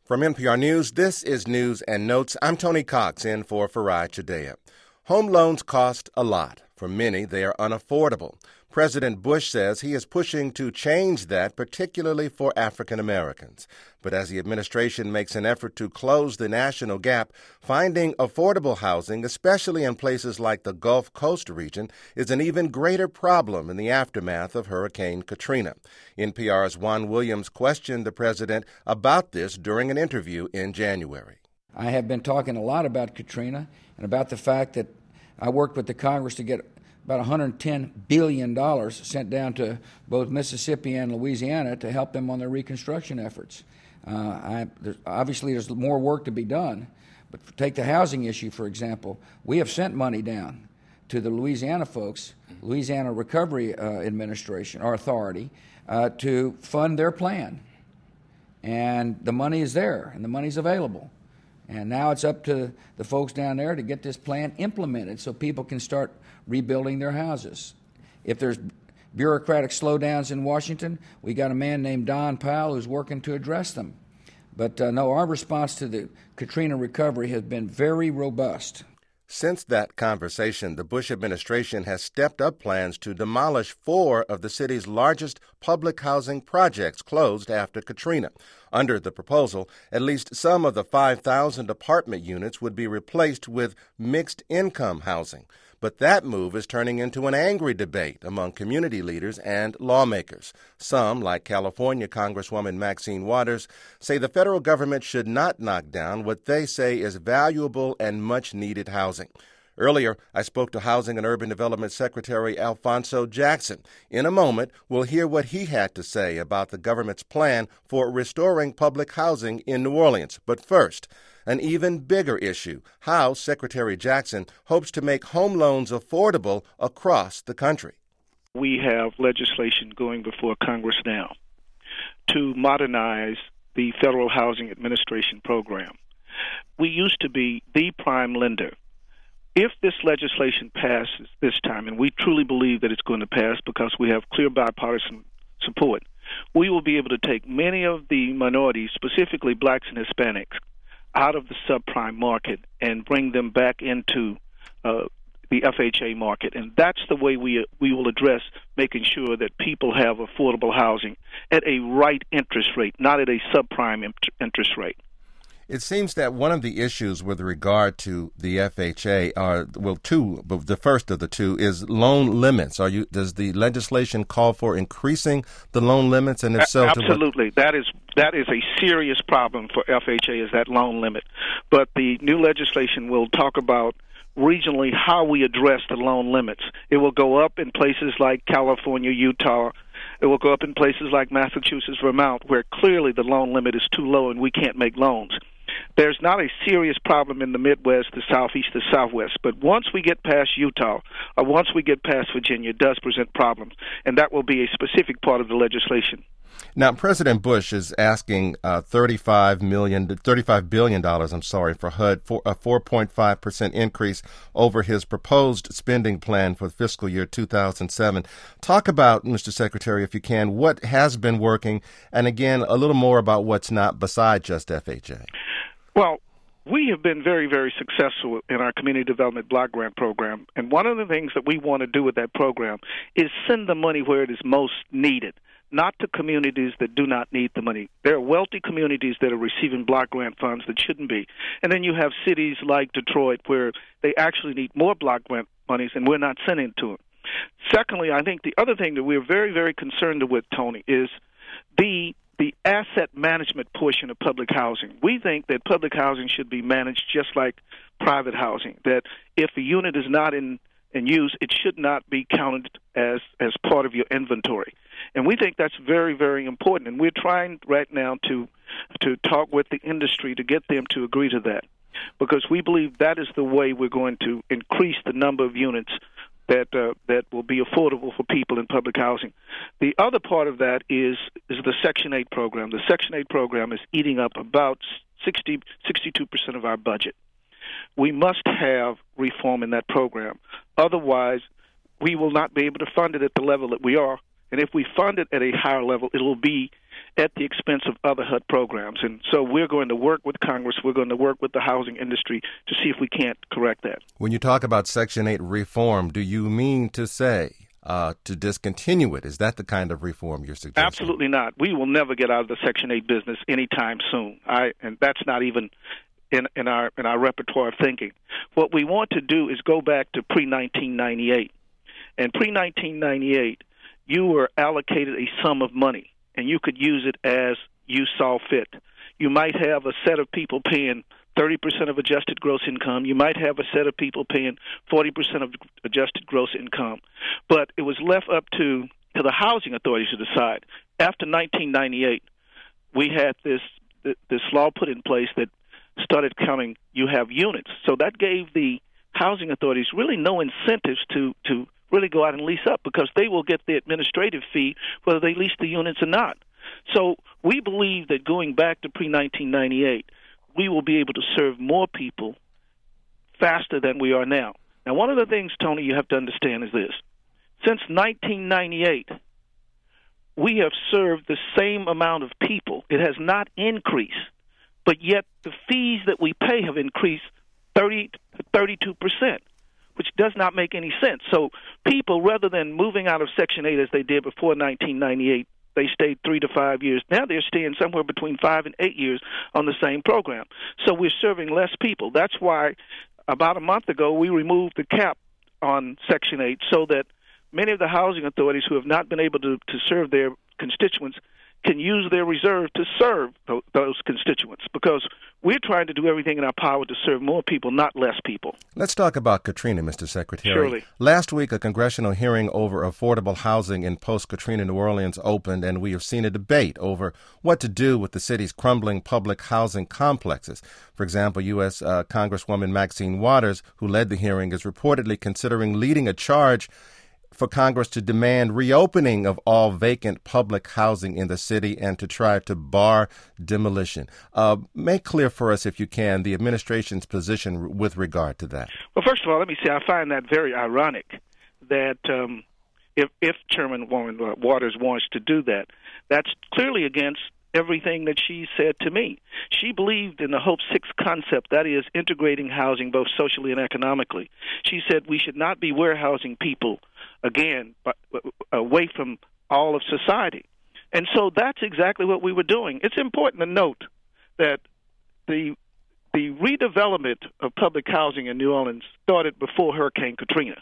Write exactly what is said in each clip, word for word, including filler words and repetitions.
From N P R News, this is News and Notes. I'm Tony Cox in for Farai Chideya. Home loans cost a lot. For many, they are unaffordable. President Bush says he is pushing to change that, particularly for African Americans. But as the administration makes an effort to close the national gap, finding affordable housing, especially in places like the Gulf Coast region, is an even greater problem in the aftermath of Hurricane Katrina. N P R's Juan Williams questioned the president about this during an interview in January. I have been talking a lot about Katrina and about the fact that I worked with the Congress to get about one hundred ten billion dollars sent down to both Mississippi and Louisiana to help them on their reconstruction efforts. Uh, I, there's, obviously, there's more work to be done, but take the housing issue, for example. We have sent money down to the Louisiana folks, Louisiana Recovery uh, Administration, or Authority, uh, to fund their plan. And the money is there, and the money's available. And now it's up to the folks down there to get this plan implemented so people can start rebuilding their houses. If there's bureaucratic slowdowns in Washington, we got a man named Don Powell who's working to address them. But uh, no, our response to the Katrina recovery has been very robust. Since that conversation, the Bush administration has stepped up plans to demolish four of the city's largest public housing projects closed after Katrina. Under the proposal, at least some of the five thousand apartment units would be replaced with mixed-income housing. But that move is turning into an angry debate among community leaders and lawmakers. Some, like California Congresswoman Maxine Waters, say the federal government should not knock down what they say is valuable and much-needed housing. Earlier, I spoke to Housing and Urban Development Secretary Alphonso Jackson. In a moment, we'll hear what he had to say about the government's plan for restoring public housing in New Orleans. But first, an even bigger issue, how Secretary Jackson hopes to make home loans affordable across the country. We have legislation going before Congress now to modernize the Federal Housing Administration program. We used to be the prime lender. If this legislation passes this time, and we truly believe that it's going to pass because we have clear bipartisan support, we will be able to take many of the minorities, specifically blacks and Hispanics, out of the subprime market and bring them back into uh, the F H A market. And that's the way we we will address making sure that people have affordable housing at a right interest rate, not at a subprime interest rate. It seems that one of the issues with regard to the F H A are, well, two, but the first of the two is loan limits. Are you, does the legislation call for increasing the loan limits? And if so, absolutely. To what? That is that is a serious problem for F H A, is that loan limit. But the new legislation will talk about regionally how we address the loan limits. It will go up in places like California, Utah. It will go up in places like Massachusetts, Vermont, where clearly the loan limit is too low and we can't make loans. There's not a serious problem in the Midwest, the Southeast, the Southwest. But once we get past Utah, or once we get past Virginia, it does present problems. And that will be a specific part of the legislation. Now, President Bush is asking uh, thirty-five million dollars, thirty-five billion dollars, I'm sorry, for H U D, for a four point five percent increase over his proposed spending plan for fiscal year two thousand seven. Talk about, Mister Secretary, if you can, what has been working, and again, a little more about what's not beside just F H A. Well, we have been very, very successful in our Community Development Block Grant Program, and one of the things that we want to do with that program is send the money where it is most needed, not to communities that do not need the money. There are wealthy communities that are receiving block grant funds that shouldn't be. And then you have cities like Detroit where they actually need more block grant monies, and we're not sending it to them. Secondly, I think the other thing that we're very, very concerned with, Tony, is the the asset management portion of public housing. We think that public housing should be managed just like private housing, that if a unit is not in, in use, it should not be counted as, as part of your inventory. And we think that's very, very important. And we're trying right now to to talk with the industry to get them to agree to that, because we believe that is the way we're going to increase the number of units that uh, that will be affordable for people in public housing. The other part of that is is the Section eight program. The Section eight program is eating up about sixty, sixty-two percent of our budget. We must have reform in that program. Otherwise, we will not be able to fund it at the level that we are. And if we fund it at a higher level, it will be at the expense of other H U D programs. And so we're going to work with Congress, we're going to work with the housing industry to see if we can't correct that. When you talk about Section eight reform, do you mean to say uh, to discontinue it? Is that the kind of reform you're suggesting? Absolutely not. We will never get out of the Section eight business anytime soon. I and that's not even in, in our in our repertoire of thinking. What we want to do is go back to pre nineteen ninety-eight. And pre nineteen ninety-eight, you were allocated a sum of money, and you could use it as you saw fit. You might have a set of people paying thirty percent of adjusted gross income. You might have a set of people paying forty percent of adjusted gross income. But it was left up to, to the housing authorities to decide. After nineteen ninety-eight, we had this this law put in place that started counting, you have units. So that gave the housing authorities really no incentives to, to really go out and lease up, because they will get the administrative fee whether they lease the units or not. So we believe that going back to pre nineteen ninety-eight, we will be able to serve more people faster than we are now. Now, one of the things, Tony, you have to understand is this. Since nineteen ninety-eight, we have served the same amount of people. It has not increased, but yet the fees that we pay have increased thirty to thirty-two percent, which does not make any sense. So people, rather than moving out of Section eight as they did before nineteen ninety-eight, they stayed three to five years. Now they're staying somewhere between five and eight years on the same program. So we're serving less people. That's why about a month ago we removed the cap on Section eight so that many of the housing authorities who have not been able to, to serve their constituents can use their reserve to serve th- those constituents, because we're trying to do everything in our power to serve more people, not less people. Let's talk about Katrina, Mister Secretary. Surely. Last week, a congressional hearing over affordable housing in post-Katrina New Orleans opened, and we have seen a debate over what to do with the city's crumbling public housing complexes. For example, U S Uh, Congresswoman Maxine Waters, who led the hearing, is reportedly considering leading a charge for Congress to demand reopening of all vacant public housing in the city and to try to bar demolition. Uh, make clear for us, if you can, the administration's position with regard to that. Well, first of all, let me say I find that very ironic that um, if, if Chairman Waters wants to do that, that's clearly against everything that she said to me. She believed in the Hope Six concept, that is, integrating housing both socially and economically. She said we should not be warehousing people, again, but away from all of society. And so that's exactly what we were doing. It's important to note that the the redevelopment of public housing in New Orleans started before Hurricane Katrina.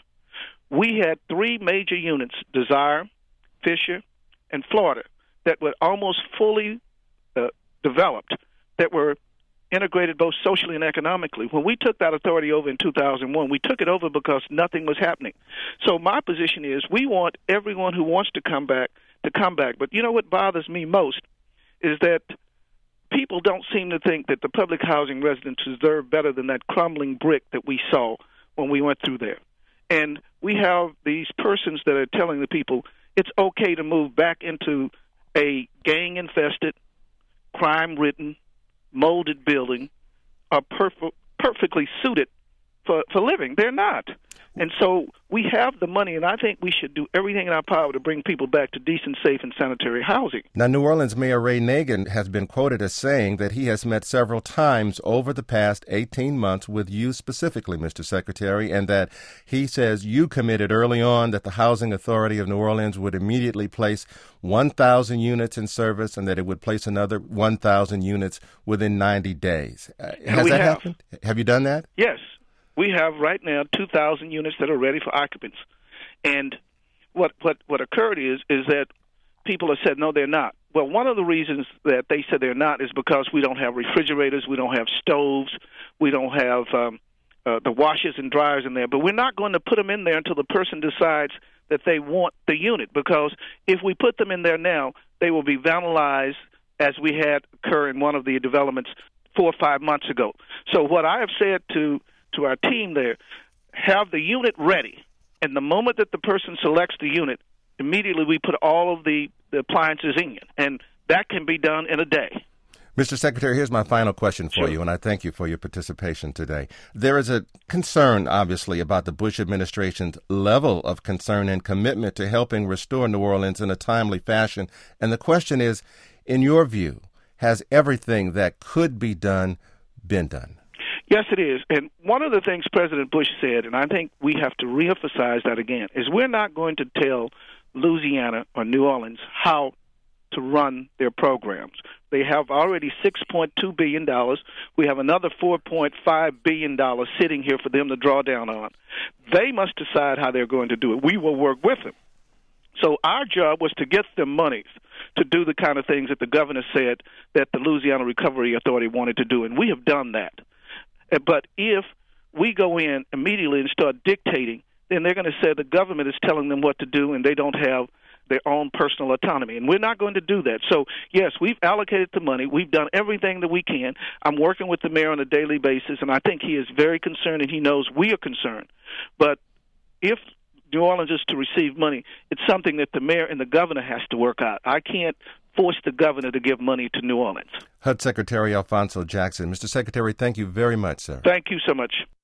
We had three major units, Desire, Fisher, and Florida, that were almost fully uh, developed, that were integrated both socially and economically. When we took that authority over in two thousand one, we took it over because nothing was happening. So my position is we want everyone who wants to come back to come back. But you know what bothers me most is that people don't seem to think that the public housing residents deserve better than that crumbling brick that we saw when we went through there. And we have these persons that are telling the people it's okay to move back into a gang-infested, crime-ridden, molded building are perf- perfectly suited for, for living. They're not. And so we have the money, and I think we should do everything in our power to bring people back to decent, safe, and sanitary housing. Now, New Orleans Mayor Ray Nagin has been quoted as saying that he has met several times over the past eighteen months with you specifically, Mister Secretary, and that he says you committed early on that the Housing Authority of New Orleans would immediately place one thousand units in service and that it would place another one thousand units within ninety days. Uh, has that have. happened? Have you done that? Yes. We have right now two thousand units that are ready for occupants. And what what what occurred is is that people have said, no, they're not. Well, one of the reasons that they said they're not is because we don't have refrigerators, we don't have stoves, we don't have um, uh, the washers and dryers in there. But we're not going to put them in there until the person decides that they want the unit, because if we put them in there now, they will be vandalized, as we had occur in one of the developments four or five months ago. So what I have said to to our team there, have the unit ready, and the moment that the person selects the unit, immediately we put all of the, the appliances in, and that can be done in a day. Mister Secretary, here's my final question for Sure. you, and I thank you for your participation today. There is a concern, obviously, about the Bush administration's level of concern and commitment to helping restore New Orleans in a timely fashion, and the question is, in your view, has everything that could be done been done? Yes, it is. And one of the things President Bush said, and I think we have to reemphasize that again, is we're not going to tell Louisiana or New Orleans how to run their programs. They have already six point two billion dollars. We have another four point five billion dollars sitting here for them to draw down on. They must decide how they're going to do it. We will work with them. So our job was to get them monies to do the kind of things that the governor said that the Louisiana Recovery Authority wanted to do, and we have done that. But if we go in immediately and start dictating, then they're going to say the government is telling them what to do and they don't have their own personal autonomy. And we're not going to do that. So, yes, we've allocated the money. We've done everything that we can. I'm working with the mayor on a daily basis, and I think he is very concerned, and he knows we are concerned. But if New Orleans is to receive money, it's something that the mayor and the governor has to work out. I can't force the governor to give money to New Orleans. H U D Secretary Alphonso Jackson. Mister Secretary, thank you very much, sir. Thank you so much.